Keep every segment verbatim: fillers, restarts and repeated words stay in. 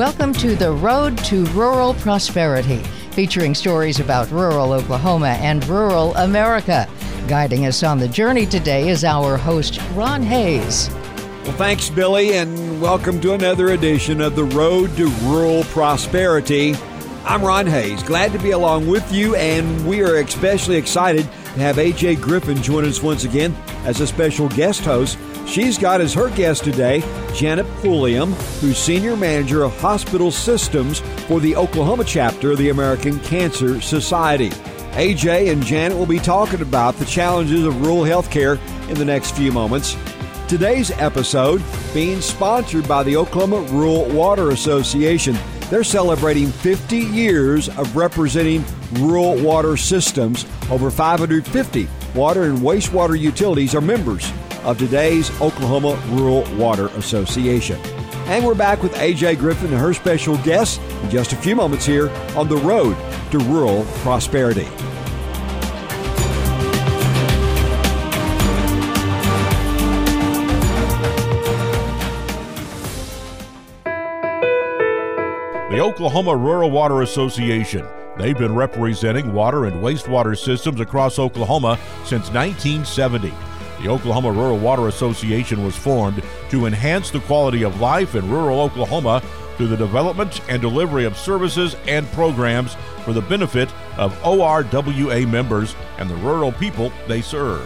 Welcome to The Road to Rural Prosperity, featuring stories about rural Oklahoma and rural America. Guiding us on the journey today is our host, Ron Hayes. Well, thanks, Billy, and welcome to another edition of The Road to Rural Prosperity. I'm Ron Hayes, glad to be along with you, and we are especially excited to have A J Griffin join us once again as a special guest host. She's got as her guest today Janet Pulliam, who's Senior Manager of Hospital Systems for the Oklahoma chapter of the American Cancer Society. A J and Janet will be talking about the challenges of rural healthcare in the next few moments. Today's episode being sponsored by the Oklahoma Rural Water Association. They're celebrating fifty years of representing rural water systems. Over five hundred fifty water and wastewater utilities are members of today's Oklahoma Rural Water Association. And we're back with A J Griffin and her special guest in just a few moments here on The Road to Rural Prosperity. The Oklahoma Rural Water Association. They've been representing water and wastewater systems across Oklahoma since nineteen seventy. The Oklahoma Rural Water Association was formed to enhance the quality of life in rural Oklahoma through the development and delivery of services and programs for the benefit of O R W A members and the rural people they serve.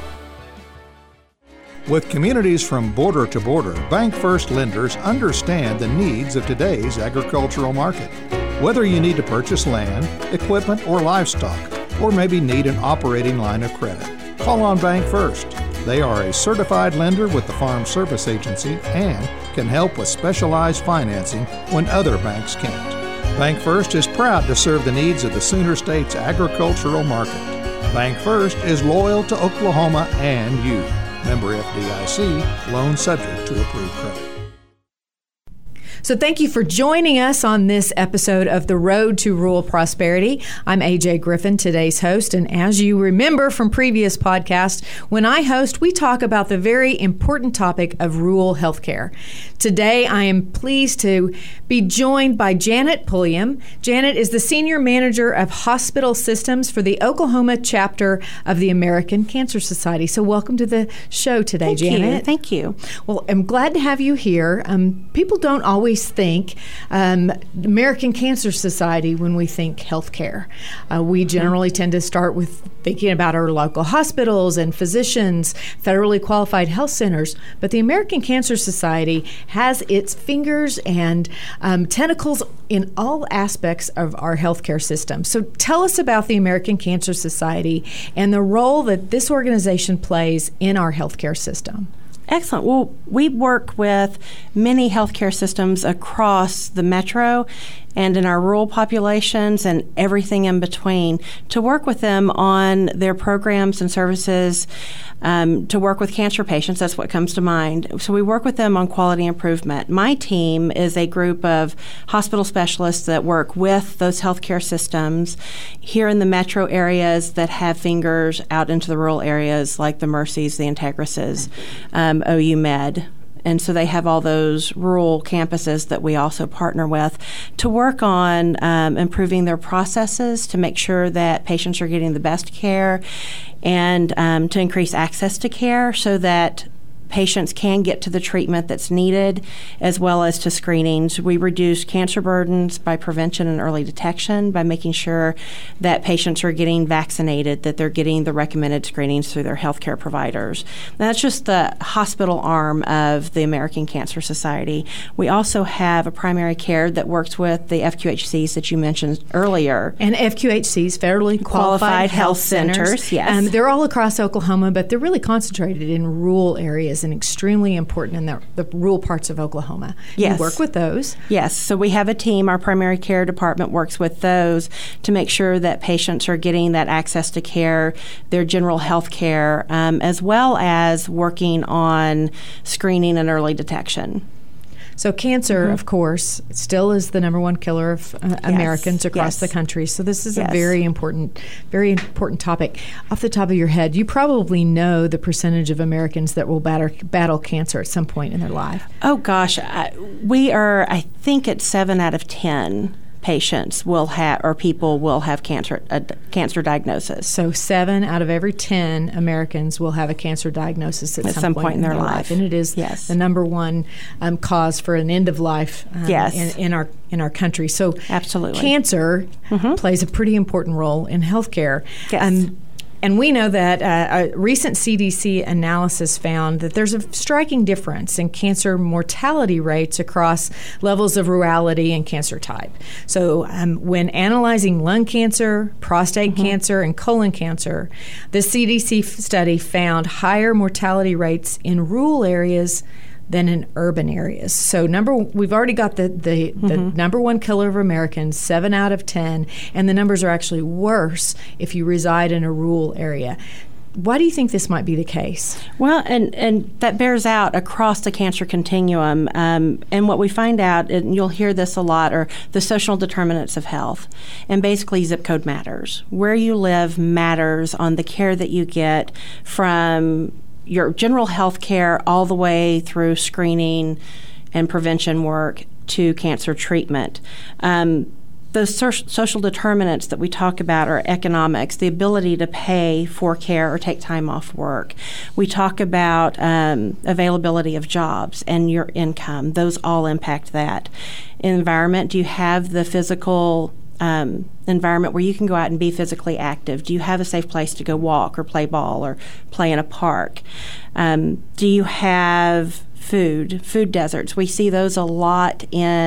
With communities from border to border, BankFirst lenders understand the needs of today's agricultural market. Whether you need to purchase land, equipment, or livestock, or maybe need an operating line of credit, call on BankFirst. They are a certified lender with the Farm Service Agency and can help with specialized financing when other banks can't. BankFirst is proud to serve the needs of the Sooner State's agricultural market. BankFirst is loyal to Oklahoma and you. Member F D I C, loan subject to approved credit. So thank you for joining us on this episode of The Road to Rural Prosperity. I'm A J Griffin, today's host, and as you remember from previous podcasts, when I host, we talk about the very important topic of rural healthcare. Today, I am pleased to be joined by Janet Pulliam. Janet is the Senior Manager of Hospital Systems for the Oklahoma chapter of the American Cancer Society. So welcome to the show today, Thank Janet. You. Thank you. Well, I'm glad to have you here. Um, people don't always think um, American Cancer Society when we think healthcare. Uh, we generally tend to start with thinking about our local hospitals and physicians, federally qualified health centers, but the American Cancer Society has its fingers and um, tentacles in all aspects of our healthcare system. So tell us about the American Cancer Society and the role that this organization plays in our healthcare system. Excellent. Well, we work with many healthcare systems across the metro and in our rural populations and everything in between to work with them on their programs and services um, to work with cancer patients. That's what comes to mind. So we work with them on quality improvement. My team is a group of hospital specialists that work with those healthcare systems here in the metro areas that have fingers out into the rural areas like the Mercies, the Integrises, um, O U Med. And so they have all those rural campuses that we also partner with to work on um, improving their processes to make sure that patients are getting the best care and um, to increase access to care so that patients can get to the treatment that's needed, as well as to screenings. We reduce cancer burdens by prevention and early detection by making sure that patients are getting vaccinated, that they're getting the recommended screenings through their healthcare providers. Now, that's just the hospital arm of the American Cancer Society. We also have a primary care that works with the F Q H Cs that you mentioned earlier. And F Q H Cs, federally qualified, qualified health, health centers. centers. Yes. Um, they're all across Oklahoma, but they're really concentrated in rural areas and extremely important in the, the rural parts of Oklahoma. Yes. You work with those. Yes. So we have a team. Our primary care department works with those to make sure that patients are getting that access to care, their general health care, um, as well as working on screening and early detection. So cancer, mm-hmm. of course, still is the number one killer of uh, yes. Americans across yes. the country. So this is yes. a very important, very important topic. Off the top of your head, you probably know the percentage of Americans that will battle, battle cancer at some point in their life. Oh gosh, I, we are. I think it's seven out of ten patients will have, or people will have cancer, a d- cancer diagnosis. So seven out of every ten Americans will have a cancer diagnosis at, at some, some point, point in their, their life. life. and it is yes. the number one um, cause for an end of life um, yes. in, in our in our country. So absolutely, cancer mm-hmm. plays a pretty important role in healthcare. Yes. Um, And we know that uh, a recent C D C analysis found that there's a striking difference in cancer mortality rates across levels of rurality and cancer type. So um, when analyzing lung cancer, prostate mm-hmm. cancer, and colon cancer, the C D C study found higher mortality rates in rural areas than in urban areas. So number we've already got the the, mm-hmm. the number one killer of Americans, seven out of ten, and the numbers are actually worse if you reside in a rural area. Why do you think this might be the case? Well, and, and that bears out across the cancer continuum. Um, and what we find out, and you'll hear this a lot, are the social determinants of health. And basically, zip code matters. Where you live matters on the care that you get, from your general health care all the way through screening and prevention work to cancer treatment. Um, the so- social determinants that we talk about are economics, the ability to pay for care or take time off work. We talk about um, availability of jobs and your income. Those all impact that. Environment, do you have the physical Um, environment where you can go out and be physically active? Do you have a safe place to go walk or play ball or play in a park? Um, do you have food, food deserts? We see those a lot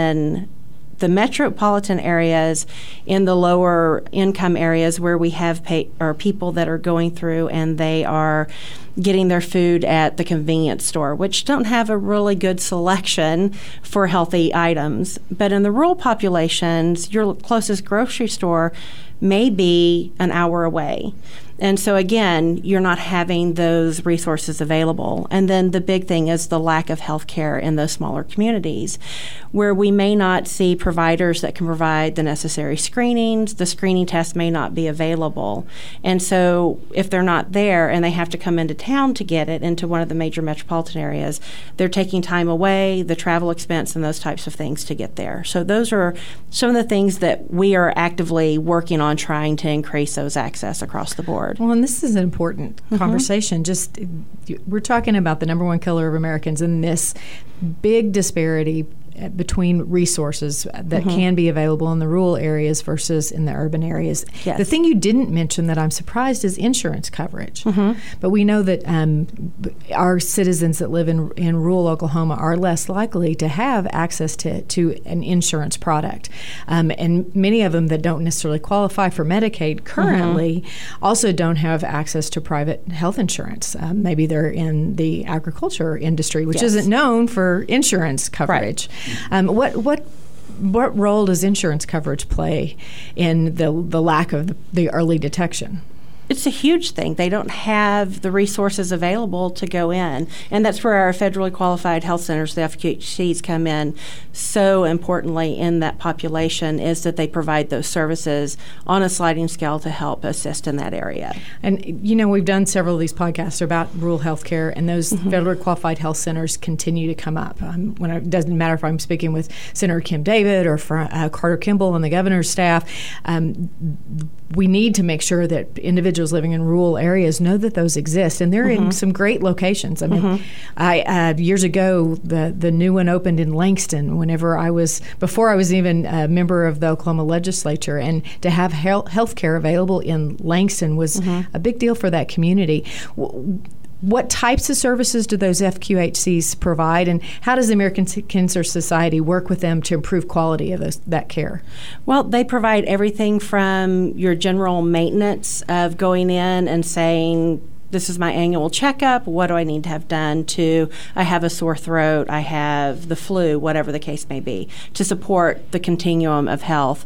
in the metropolitan areas, in the lower income areas where we have pay, or people that are going through and they are getting their food at the convenience store, which don't have a really good selection for healthy items. But in the rural populations, your closest grocery store may be an hour away. And so, again, you're not having those resources available. And then the big thing is the lack of health care in those smaller communities, where we may not see providers that can provide the necessary screenings. The screening tests may not be available. And so if they're not there and they have to come into town to get it, into one of the major metropolitan areas, they're taking time away, the travel expense, and those types of things to get there. So those are some of the things that we are actively working on, trying to increase those access across the board. Well, and this is an important mm-hmm. conversation. Just we're talking about the number one killer of Americans and this big disparity between resources that mm-hmm. can be available in the rural areas versus in the urban areas. Yes. The thing you didn't mention that I'm surprised is insurance coverage. Mm-hmm. But we know that um, our citizens that live in, in rural Oklahoma are less likely to have access to, to an insurance product. Um, and many of them that don't necessarily qualify for Medicaid currently mm-hmm. also don't have access to private health insurance. Um, maybe they're in the agriculture industry, which yes. isn't known for insurance coverage. Right. Um, what what what role does insurance coverage play in the the lack of the, the early detection? It's a huge thing. They don't have the resources available to go in. And that's where our federally qualified health centers, the F Q H Cs, come in so importantly in that population, is that they provide those services on a sliding scale to help assist in that area. And, you know, we've done several of these podcasts about rural health care, and those mm-hmm. federally qualified health centers continue to come up. Um, when I, it doesn't matter if I'm speaking with Senator Kim David or for, uh, Carter Kimball and the governor's staff, um, we need to make sure that individuals living in rural areas know that those exist, and they're mm-hmm. in some great locations. I mean, mm-hmm. I uh, years ago the the new one opened in Langston. Whenever I was before I was even a member of the Oklahoma legislature, and to have health care available in Langston was mm-hmm. a big deal for that community. W- What types of services do those F Q H Cs provide, and how does the American Cancer Society work with them to improve quality of those, that care? Well, they provide everything from your general maintenance of going in and saying, this is my annual checkup, what do I need to have done, to I have a sore throat, I have the flu, whatever the case may be, to support the continuum of health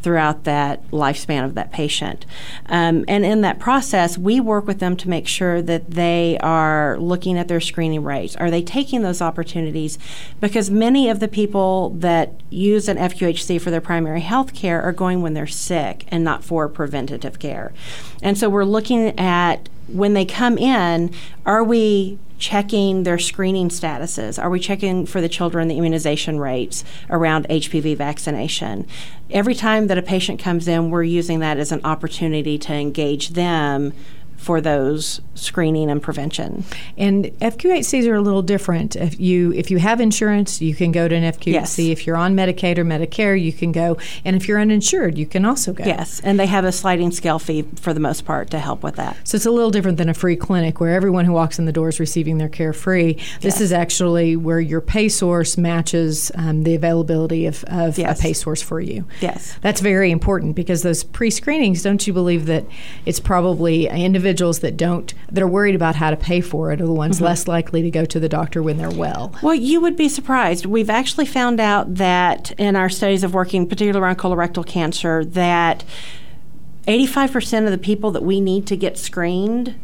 throughout that lifespan of that patient. Um, and in that process, we work with them to make sure that they are looking at their screening rates. Are they taking those opportunities? Because many of the people that use an F Q H C for their primary health care are going when they're sick and not for preventative care. And so we're looking at when they come in, are we checking their screening statuses? Are we checking for the children the immunization rates around H P V vaccination? Every time that a patient comes in, we're using that as an opportunity to engage them for those screening and prevention. And F Q H Cs are a little different. If you if you have insurance, you can go to an F Q H C. Yes. If you're on Medicaid or Medicare, you can go. And if you're uninsured, you can also go. Yes, and they have a sliding scale fee for the most part to help with that. So it's a little different than a free clinic where everyone who walks in the door is receiving their care free. This yes. is actually where your pay source matches um, the availability of, of yes. a pay source for you. Yes. That's very important because those pre-screenings, don't you believe that it's probably individuals that don't that are worried about how to pay for it are the ones mm-hmm. less likely to go to the doctor when they're well? Well, you would be surprised. We've actually found out that in our studies of working particularly around colorectal cancer that eighty-five percent of the people that we need to get screened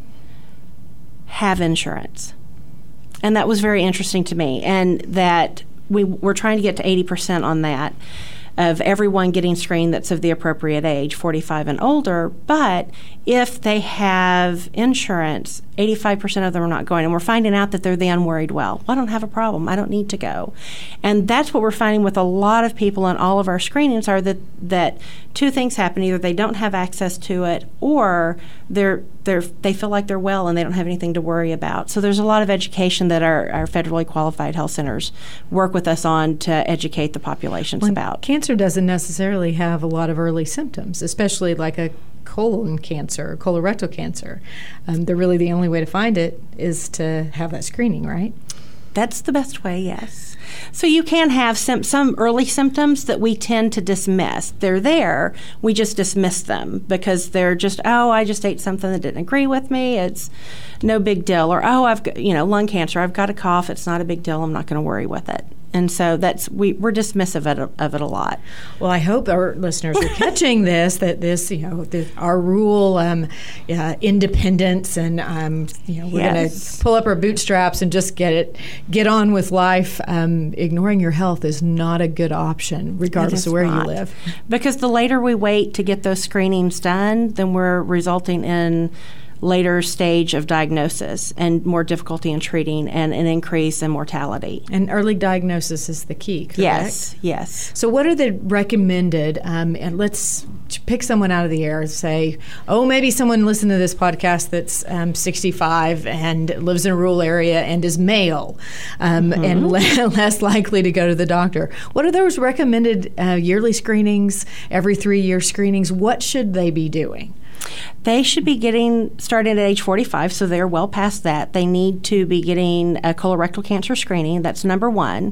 have insurance. And that was very interesting to me. And that we, we're trying to get to eighty percent on that, of everyone getting screened that's of the appropriate age, forty-five and older. But if they have insurance, eighty-five percent of them are not going. And we're finding out that they're the unworried well. well. I don't have a problem. I don't need to go. And that's what we're finding with a lot of people on all of our screenings are that, that two things happen. Either they don't have access to it or they're, they're, they feel like they're well and they don't have anything to worry about. So there's a lot of education that our, our federally qualified health centers work with us on to educate the populations well, about. Cancer doesn't necessarily have a lot of early symptoms, especially like a colon cancer or colorectal cancer. Um, they're really the only way to find it is to have that screening, right? That's the best way, yes. So you can have some, some early symptoms that we tend to dismiss. They're there, we just dismiss them because they're just, oh, I just ate something that didn't agree with me. It's no big deal. Or, oh, I've got, you know, lung cancer. I've got a cough. It's not a big deal. I'm not going to worry with it. And so that's we, we're dismissive of it, of it a lot. Well, I hope our listeners are catching this, that this, you know, the, our rural um, uh, independence and, um, you know, we're yes. going to pull up our bootstraps and just get it, get on with life. Um, ignoring your health is not a good option, regardless of where not. you live. Because the later we wait to get those screenings done, then we're resulting in later stage of diagnosis and more difficulty in treating and an increase in mortality. And early diagnosis is the key, correct? Yes, yes. So what are the recommended, um, and let's pick someone out of the air and say, oh, maybe someone listened to this podcast that's um, sixty-five and lives in a rural area and is male um, mm-hmm. and le- less likely to go to the doctor. What are those recommended uh, yearly screenings, every three-year screenings? What should they be doing? They should be getting started at age forty-five, so they're well past that. They need to be getting a colorectal cancer screening. That's number one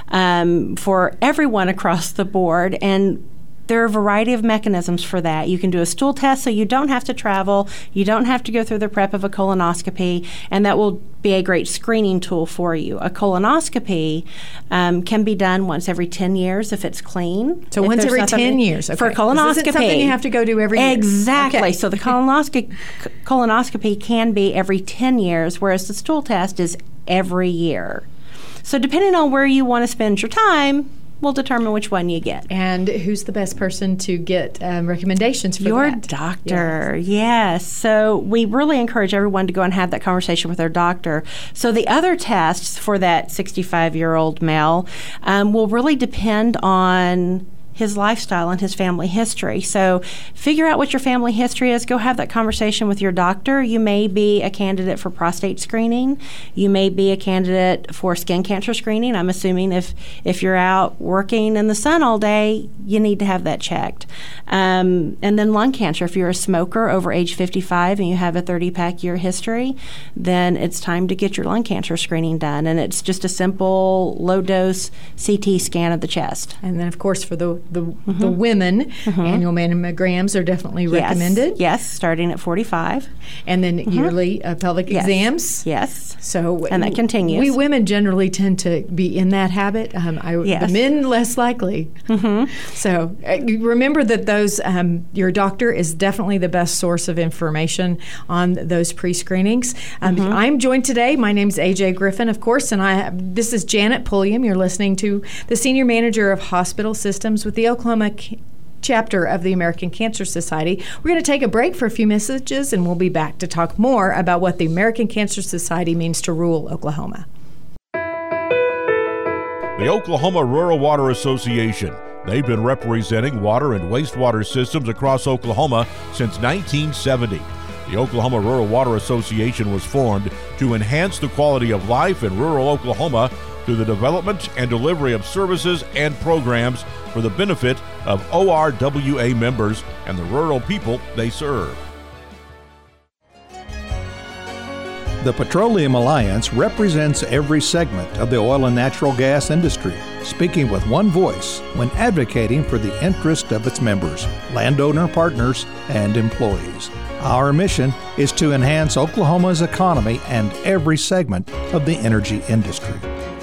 um, for everyone across the board. And there are a variety of mechanisms for that. You can do a stool test so you don't have to travel. You don't have to go through the prep of a colonoscopy, and that will be a great screening tool for you. A colonoscopy um, can be done once every ten years if it's clean. So once every ten years. Okay. For a colonoscopy. This isn't something you have to go do every year. Exactly. Okay. So the colonoscopy, colonoscopy can be every ten years, whereas the stool test is every year. So depending on where you want to spend your time, will determine which one you get. And who's the best person to get um, recommendations for Your that? Your doctor, yes. yes. So we really encourage everyone to go and have that conversation with their doctor. So the other tests for that sixty-five-year-old male um, will really depend on his lifestyle and his family history. So figure out what your family history is. Go have that conversation with your doctor. You may be a candidate for prostate screening. You may be a candidate for skin cancer screening. I'm assuming if, if you're out working in the sun all day, you need to have that checked. Um, and then lung cancer. If you're a smoker over age fifty-five and you have a thirty-pack year history, then it's time to get your lung cancer screening done. And it's just a simple low-dose C T scan of the chest. And then, of course, for the the, mm-hmm. the women, mm-hmm. annual mammograms are definitely yes. recommended. Yes, starting at forty-five. And then mm-hmm. yearly uh, pelvic yes. exams. Yes. So and that continues. We women generally tend to be in that habit. Um, I, yes. The men less likely. Mm-hmm. So uh, remember that those um, your doctor is definitely the best source of information on those pre-screenings. Um, mm-hmm. I'm joined today. My name's A J Griffin, of course, and I have, this is Janet Pulliam. You're listening to the Senior Manager of Hospital Systems with the Oklahoma C- chapter of the American Cancer Society. We're going to take a break for a few messages, and we'll be back to talk more about what the American Cancer Society means to rural Oklahoma. The Oklahoma Rural Water Association. They've been representing water and wastewater systems across Oklahoma since nineteen seventy. The Oklahoma Rural Water Association was formed to enhance the quality of life in rural Oklahoma through the development and delivery of services and programs for the benefit of O R W A members and the rural people they serve. The Petroleum Alliance represents every segment of the oil and natural gas industry, speaking with one voice when advocating for the interest of its members, landowner partners, and employees. Our mission is to enhance Oklahoma's economy and every segment of the energy industry.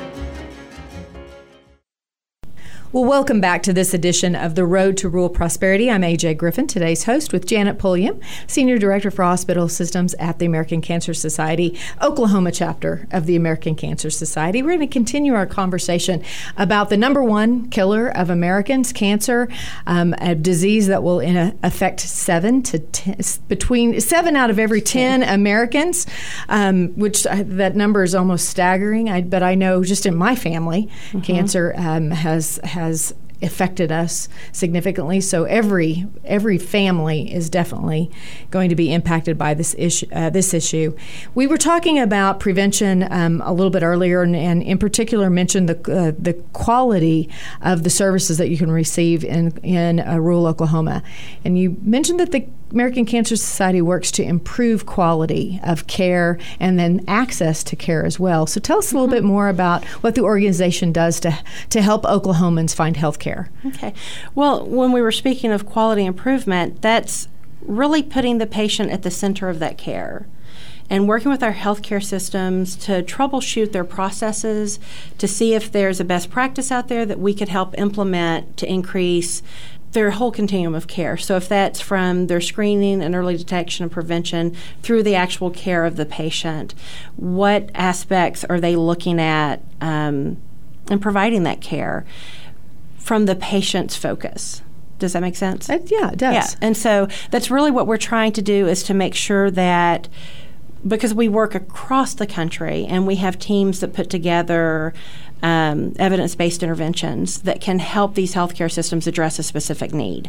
Well, welcome back to this edition of The Road to Rural Prosperity. I'm A J Griffin, today's host, with Janet Pulliam, Senior Director for Hospital Systems at the American Cancer Society, Oklahoma chapter of the American Cancer Society. We're going to continue our conversation about the number one killer of Americans, cancer, um, a disease that will in a, affect seven to ten, between seven out of every ten Americans, um, which I, that number is almost staggering. I, but I know just in my family, mm-hmm. cancer um, has has has affected us significantly. So every every family is definitely going to be impacted by this issue. Uh, this issue. We were talking about prevention um, a little bit earlier, and, and in particular mentioned the uh, the quality of the services that you can receive in in uh, rural Oklahoma. And you mentioned that the American Cancer Society works to improve quality of care and then access to care as well. So tell us a little mm-hmm. bit more about what the organization does to to help Oklahomans find health care. Okay. Well, when we were speaking of quality improvement, that's really putting the patient at the center of that care and working with our healthcare systems to troubleshoot their processes, to see if there's a best practice out there that we could help implement to increase their whole continuum of care. So if that's from their screening and early detection and prevention through the actual care of the patient, what aspects are they looking at um, and providing that care from the patient's focus? Does that make sense? Uh, yeah, it does. Yeah, and so that's really what we're trying to do, is to make sure that, because we work across the country and we have teams that put together um, evidence-based interventions that can help these healthcare systems address a specific need.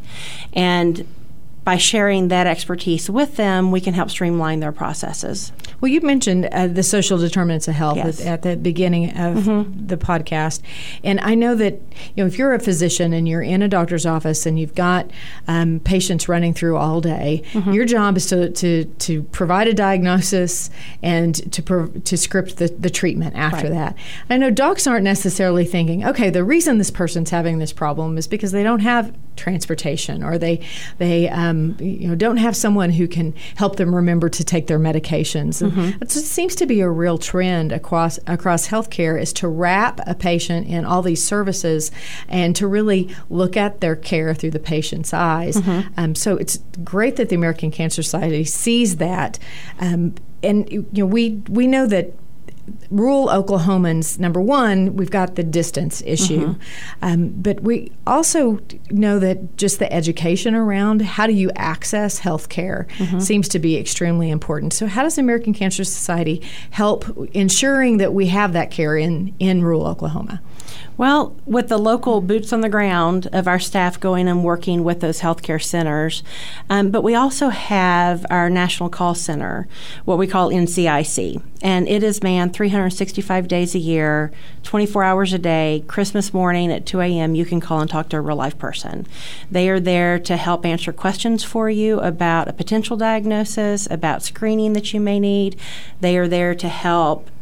And by sharing that expertise with them, we can help streamline their processes. Well, you mentioned uh, the social determinants of health yes. at, at the beginning of mm-hmm. the podcast. And I know that, you know, if you're a physician and you're in a doctor's office and you've got um, patients running through all day, mm-hmm. your job is to, to, to provide a diagnosis and to pro- to script the, the treatment after right. that. I know docs aren't necessarily thinking, okay, the reason this person's having this problem is because they don't have transportation, or they they um, you know don't have someone who can help them remember to take their medications. And mm-hmm. it seems to be a real trend across across healthcare, is to wrap a patient in all these services and to really look at their care through the patient's eyes. Mm-hmm. Um, so it's great that the American Cancer Society sees that, um, and you know we we know that rural Oklahomans, number one, we've got the distance issue. Mm-hmm. Um, but we also know that just the education around how do you access health care mm-hmm. seems to be extremely important. So how does the American Cancer Society help ensuring that we have that care in, in rural Oklahoma? Well, with the local boots on the ground of our staff going and working with those healthcare centers, um, but we also have our National Call Center, what we call N C I C, and it is manned three hundred sixty-five days a year, twenty-four hours a day. Christmas morning at two a.m. you can call and talk to a real-life person. They are there to help answer questions for you about a potential diagnosis, about screening that you may need. They are there to help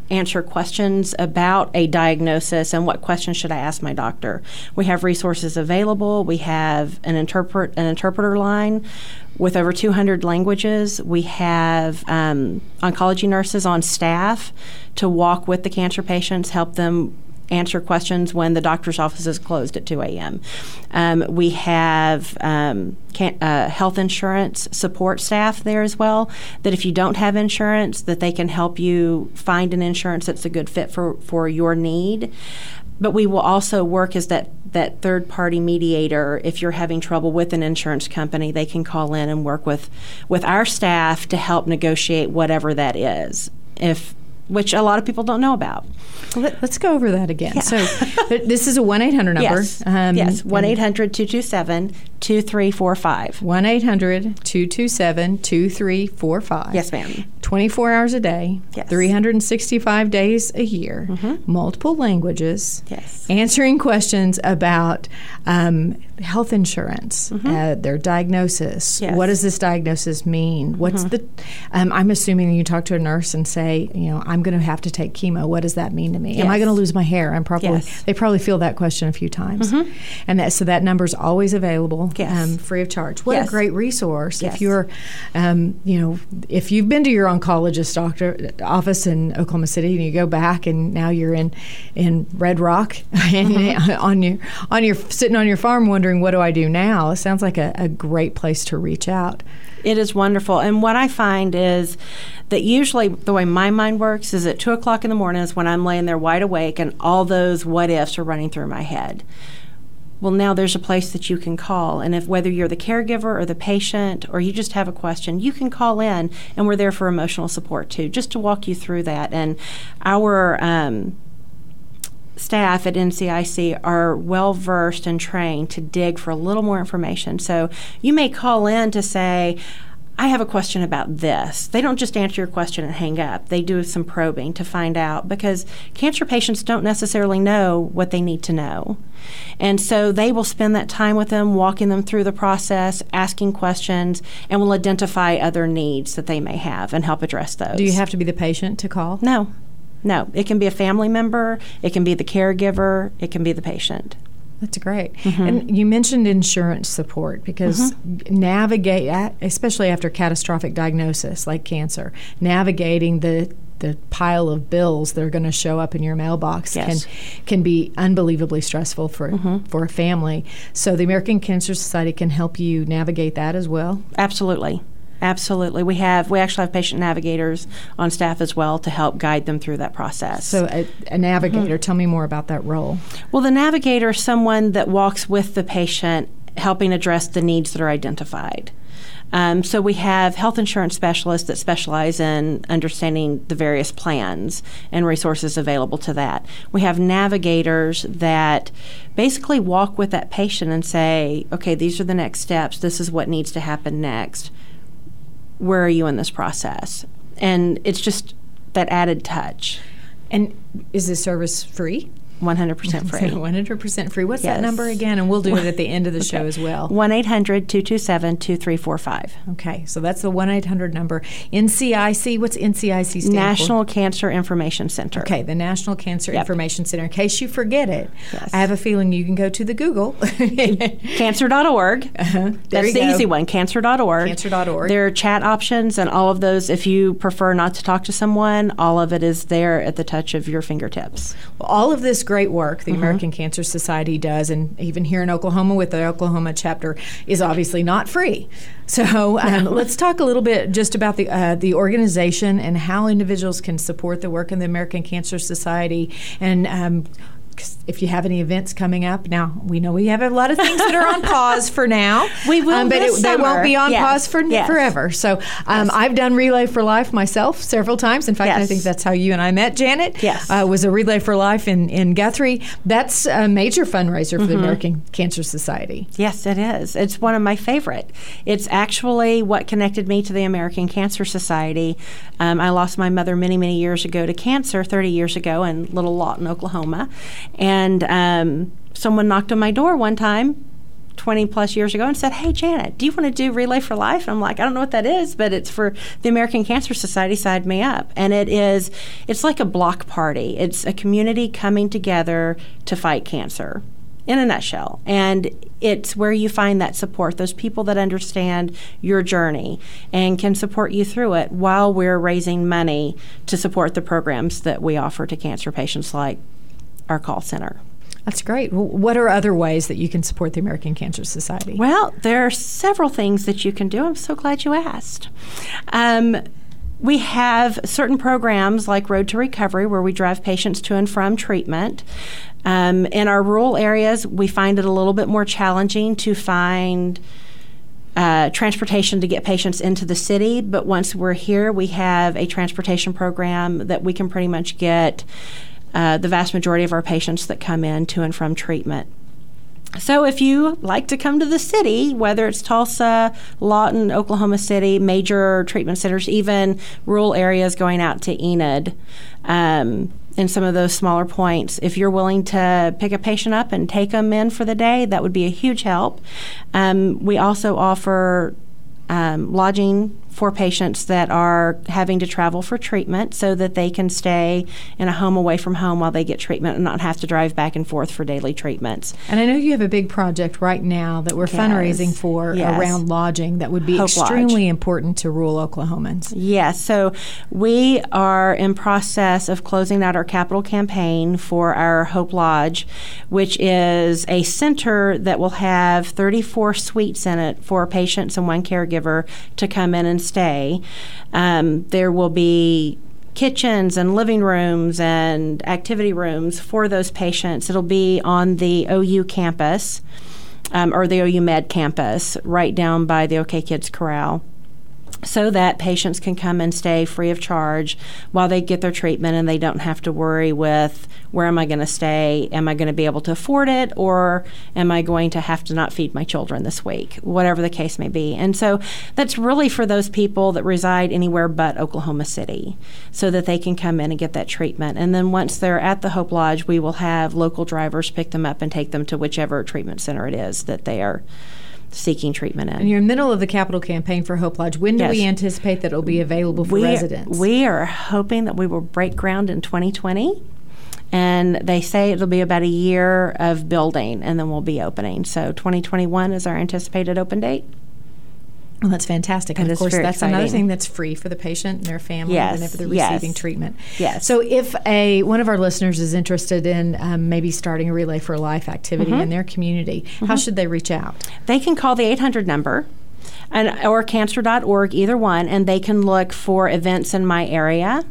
answer questions about a diagnosis and what questions should I ask my doctor. We have resources available. We have an interpret an interpreter line with over two hundred languages. We have um, oncology nurses on staff to walk with the cancer patients, help them answer questions when the doctor's office is closed at two a.m. Um, we have um, can, uh, health insurance support staff there as well, that if you don't have insurance, that they can help you find an insurance that's a good fit for, for your need. But we will also work as that, that third-party mediator. If you're having trouble with an insurance company, they can call in and work with, with our staff to help negotiate whatever that is, if which a lot of people don't know about. Let, let's go over that again. Yeah. So this is a one eight hundred number. Yes, Um, yes. one eight hundred two two seven two three four five. one eight hundred two two seven two three four five. Yes, ma'am. twenty-four hours a day, Yes. three hundred sixty-five days a year, Mm-hmm. multiple languages, Yes. answering questions about um, health insurance, uh, their diagnosis. Yes. What does this diagnosis mean? What's the? Um, I'm assuming you talk to a nurse and say, you know, I'm going to have to take chemo. What does that mean to me? Am I Yes. going to lose my hair? I'm probably. Yes. They probably feel that question a few times, and that so that number's always available, Yes. um, free of charge. What Yes. a great resource Yes. if you're, um, you know, if you've been to your oncologist doctor office in Oklahoma City and you go back and now you're in in Red Rock and on your on your sitting on your farm wondering what do I do now. It sounds like a, a great place to reach out. It is wonderful. And what I find is that usually the way my mind works is at two o'clock in the morning is when I'm laying there wide awake and all those what ifs are running through my head. Well, now there's a place that you can call. And if whether you're the caregiver or the patient or you just have a question, you can call in, and we're there for emotional support too, just to walk you through that. And our um, staff at N C I C are well versed and trained to dig for a little more information. So you may call in to say, I have a question about this. They don't just answer your question and hang up. They do some probing to find out, because cancer patients don't necessarily know what they need to know. And so they will spend that time with them, walking them through the process, asking questions, and will identify other needs that they may have and help address those. Do you have to be the patient to call? No. No. It can be a family member. It can be the caregiver. It can be the patient. That's great. Mm-hmm. And you mentioned insurance support, because Mm-hmm. navigate, especially after catastrophic diagnosis like cancer, navigating the the pile of bills that are going to show up in your mailbox Yes. can can be unbelievably stressful for Mm-hmm. for a family. So the American Cancer Society can help you navigate that as well. Absolutely. Absolutely. We have we actually have patient navigators on staff as well to help guide them through that process. So a, a navigator, Mm-hmm. tell me more about that role. Well, the navigator is someone that walks with the patient, helping address the needs that are identified. Um, so we have health insurance specialists that specialize in understanding the various plans and resources available to that. We have navigators that basically walk with that patient and say, okay, these are the next steps. This is what needs to happen next. Where are you in this process? And it's just that added touch. And is this service free? one hundred percent free. one hundred percent free. What's Yes. that number again? And we'll do it at the end of the show as well. one eight hundred two two seven two three four five. Okay, so that's the one eight hundred number. N C I C, what's N C I C stand National for? Cancer Information Center. Okay, the National Cancer Yep. Information Center. In case you forget it, Yes. I have a feeling you can go to the Google. Cancer dot org. Uh-huh. There That's you the go. easy one, cancer dot org. Cancer dot org. There are chat options and all of those. If you prefer not to talk to someone, all of it is there at the touch of your fingertips. All of this great work the Mm-hmm. American Cancer Society does, and even here in Oklahoma with the Oklahoma chapter, is obviously not free. So um, let's talk a little bit just about the uh, the organization and how individuals can support the work in the American Cancer Society. And um, if you have any events coming up, now we know we have a lot of things that are on pause for now. We will um, but this it, they won't summer. be on Yes. pause for Yes. forever. So um, Yes. I've done Relay for Life myself several times. In fact, I Yes. think that's how you and I met, Janet. Yes. Uh, was a Relay for Life in, in Guthrie. That's a major fundraiser for Mm-hmm. the American Cancer Society. Yes, it is. It's one of my favorite. It's actually what connected me to the American Cancer Society. Um, I lost my mother many, many years ago to cancer, thirty years ago in Little Lawton, Oklahoma. And um, someone knocked on my door one time, twenty plus years ago and said, hey, Janet, do you want to do Relay for Life? And I'm like, I don't know what that is, but it's for the American Cancer Society. Signed me up. And it is, it's like a block party. It's a community coming together to fight cancer, in a nutshell. And it's where you find that support, those people that understand your journey and can support you through it while we're raising money to support the programs that we offer to cancer patients, like our call center. That's great. What are other ways that you can support the American Cancer Society? Well, there are several things that you can do. I'm so glad you asked. Um, we have certain programs like Road to Recovery, where we drive patients to and from treatment. Um, in our rural areas, we find it a little bit more challenging to find uh, transportation to get patients into the city. But once we're here, we have a transportation program that we can pretty much get Uh, the vast majority of our patients that come in to and from treatment. So if you like to come to the city, whether it's Tulsa, Lawton, Oklahoma City, major treatment centers, even rural areas going out to Enid, um, and some of those smaller points, if you're willing to pick a patient up and take them in for the day, that would be a huge help. Um, we also offer um, lodging for patients that are having to travel for treatment so that they can stay in a home away from home while they get treatment and not have to drive back and forth for daily treatments. And I know you have a big project right now that we're yes. fundraising for yes. around lodging that would be Hope extremely Lodge. important to rural Oklahomans. Yes, so we are in process of closing out our capital campaign for our Hope Lodge, which is a center that will have thirty-four suites in it for patients and one caregiver to come in and stay. Um, there will be kitchens and living rooms and activity rooms for those patients. It'll be on the O U campus, um, or the O U Med campus, right down by the OK Kids Corral, so that patients can come and stay free of charge while they get their treatment, and they don't have to worry with, where am I going to stay? Am I going to be able to afford it, or am I going to have to not feed my children this week? Whatever the case may be. And so that's really for those people that reside anywhere but Oklahoma City, so that they can come in and get that treatment. And then once they're at the Hope Lodge, we will have local drivers pick them up and take them to whichever treatment center it is that they are seeking treatment in. And you're in the middle of the capital campaign for Hope Lodge. When do yes. we anticipate that it'll be available for we, residents? We are hoping that we will break ground in twenty twenty. And they say it'll be about a year of building, and then we'll be opening. So twenty twenty-one is our anticipated open date. Well, that's fantastic. And, and of course, that's exciting. Another thing that's free for the patient and their family yes. whenever they're yes. receiving treatment. Yes. So if a one of our listeners is interested in um, maybe starting a Relay for Life activity mm-hmm. in their community, mm-hmm. how should they reach out? They can call the eight hundred number and, or cancer dot org, either one, and they can look for events in my area.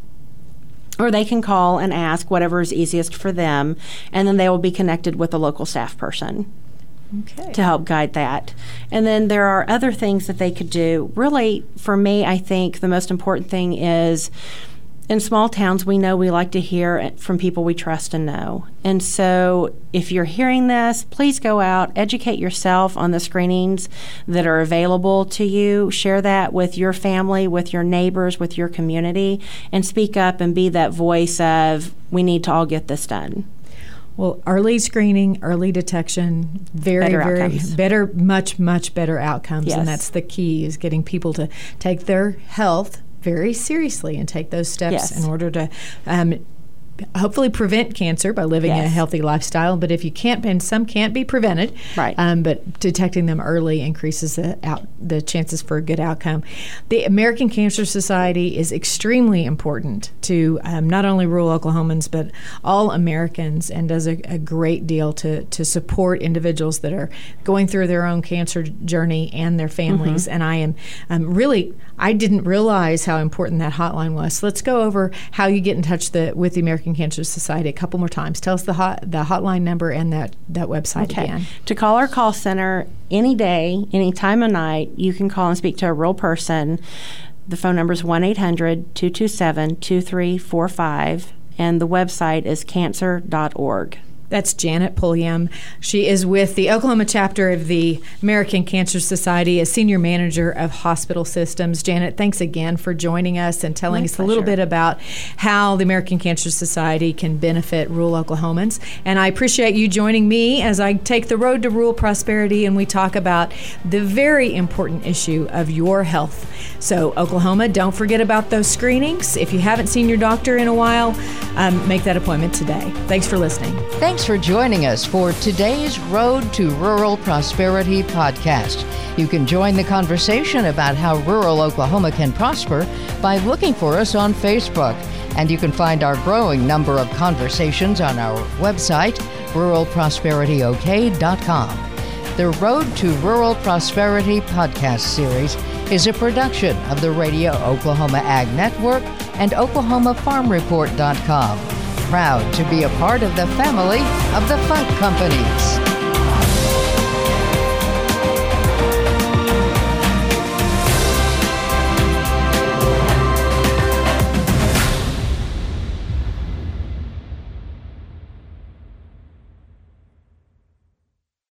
Or they can call and ask whatever is easiest for them, and then they will be connected with a local staff person. Okay. To help guide that. And then there are other things that they could do. Really, for me, I think the most important thing is, in small towns, we know we like to hear from people we trust and know. And so if you're hearing this, please go out, educate yourself on the screenings that are available to you. Share that with your family, with your neighbors, with your community, and speak up and be that voice of, we need to all get this done. Well, early screening, early detection, very, better very outcomes. better, much, much better outcomes. Yes. And that's the key, is getting people to take their health very seriously and take those steps yes. in order to um, hopefully prevent cancer by living yes. a healthy lifestyle. But if you can't, and some can't be prevented, right. um, but detecting them early increases the, out, the chances for a good outcome. The American Cancer Society is extremely important to um, not only rural Oklahomans, but all Americans, and does a, a great deal to, to support individuals that are going through their own cancer journey and their families. Mm-hmm. And I am um, really, I didn't realize how important that hotline was. So let's go over how you get in touch the, with the American Cancer Society a couple more times. Tell us the hot, the hotline number and that, that website okay. again. To call our call center any day, any time of night, you can call and speak to a real person. The phone number is one eight hundred two two seven two three four five, and the website is cancer dot org. That's Janet Pulliam. She is with the Oklahoma chapter of the American Cancer Society as Senior Manager of Hospital Systems. Janet, thanks again for joining us and telling My us pleasure. a little bit about how the American Cancer Society can benefit rural Oklahomans. And I appreciate you joining me as I take the road to rural prosperity and we talk about the very important issue of your health. So, Oklahoma, don't forget about those screenings. If you haven't seen your doctor in a while, um, make that appointment today. Thanks for listening. Thanks for joining us for today's Road to Rural Prosperity podcast. You can join the conversation about how rural Oklahoma can prosper by looking for us on Facebook. And you can find our growing number of conversations on our website, rural prosperity o k dot com. The Road to Rural Prosperity podcast series is a production of the Radio Oklahoma Ag Network and Oklahoma Farm Report dot com. Proud to be a part of the family of the Funk Companies.